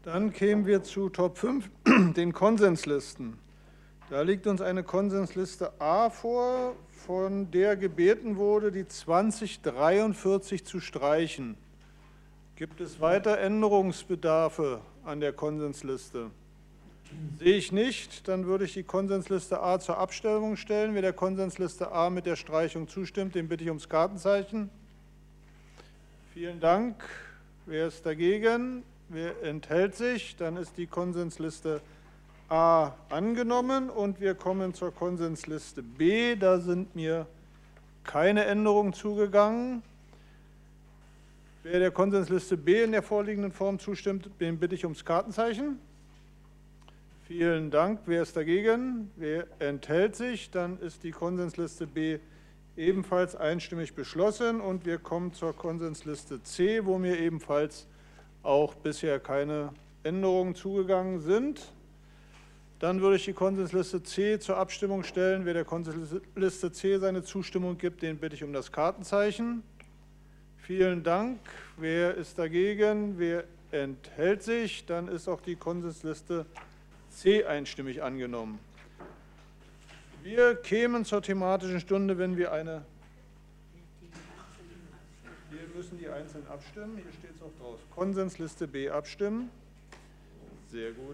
Dann kämen wir zu Top 5, den Konsenslisten. Da liegt uns eine Konsensliste A vor, von der gebeten wurde, die 2043 zu streichen. Gibt es weiter Änderungsbedarfe an der Konsensliste? Sehe ich nicht, dann würde ich die Konsensliste A zur Abstimmung stellen. Wer der Konsensliste A mit der Streichung zustimmt, den bitte ich ums Kartenzeichen. Vielen Dank. Wer ist dagegen? Wer enthält sich? Dann ist die Konsensliste A angenommen und wir kommen zur Konsensliste B. Da sind mir keine Änderungen zugegangen. Wer der Konsensliste B in der vorliegenden Form zustimmt, den bitte ich ums Kartenzeichen. Vielen Dank. Wer ist dagegen? Wer enthält sich? Dann ist die Konsensliste B ebenfalls einstimmig beschlossen und wir kommen zur Konsensliste C, wo mir ebenfalls auch bisher keine Änderungen zugegangen sind. Dann würde ich die Konsensliste C zur Abstimmung stellen. Wer der Konsensliste C seine Zustimmung gibt, den bitte ich um das Kartenzeichen. Vielen Dank. Wer ist dagegen? Wer enthält sich? Dann ist auch die Konsensliste C einstimmig angenommen. Wir kämen zur thematischen Stunde, wenn wir eine... Wir müssen die einzeln abstimmen. Hier steht es auch drauf. Konsensliste B abstimmen. Sehr gut.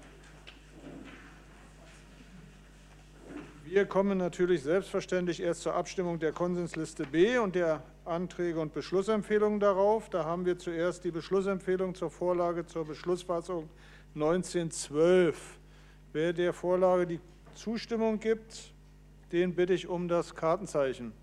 Wir kommen natürlich selbstverständlich erst zur Abstimmung der Konsensliste B und der Anträge und Beschlussempfehlungen darauf. Da haben wir zuerst die Beschlussempfehlung zur Vorlage zur Beschlussfassung 1912. Wer der Vorlage die Zustimmung gibt, den bitte ich um das Kartenzeichen.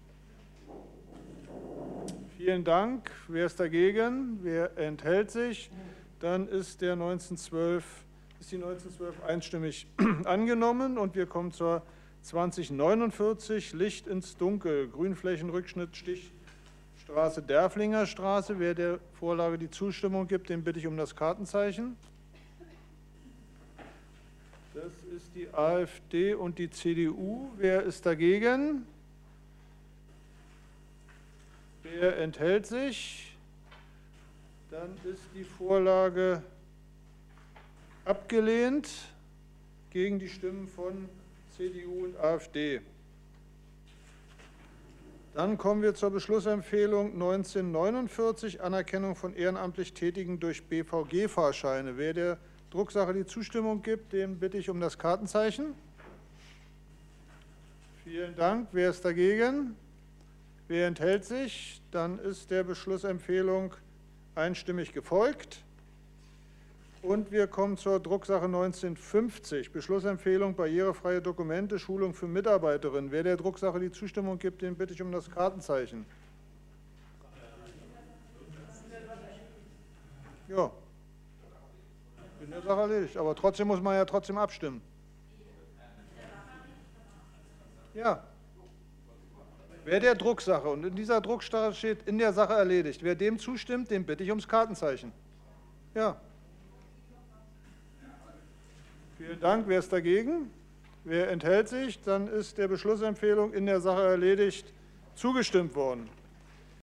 Vielen Dank. Wer ist dagegen? Wer enthält sich? Dann ist die 1912 einstimmig angenommen und wir kommen zur 2049, Licht ins Dunkel, Grünflächenrückschnitt, Stichstraße, Derflinger Straße. Wer der Vorlage die Zustimmung gibt, den bitte ich um das Kartenzeichen. Das ist die AfD und die CDU. Wer ist dagegen? Wer enthält sich? Dann ist die Vorlage abgelehnt gegen die Stimmen von CDU und AfD. Dann kommen wir zur Beschlussempfehlung 1949, Anerkennung von ehrenamtlich Tätigen durch BVG-Fahrscheine. Wer der Drucksache die Zustimmung gibt, den bitte ich um das Kartenzeichen. Vielen Dank. Wer ist dagegen? Wer enthält sich? Dann ist der Beschlussempfehlung einstimmig gefolgt. Und wir kommen zur Drucksache 1950, Beschlussempfehlung barrierefreie Dokumente, Schulung für Mitarbeiterinnen. Wer der Drucksache die Zustimmung gibt, den bitte ich um das Kartenzeichen. Ja, in der Sache erledigt, aber trotzdem muss man ja trotzdem abstimmen. Ja. Wer der Drucksache, und in dieser Drucksache steht in der Sache erledigt, wer dem zustimmt, den bitte ich ums Kartenzeichen. Ja. Vielen Dank. Wer ist dagegen? Wer enthält sich? Dann ist der Beschlussempfehlung in der Sache erledigt zugestimmt worden.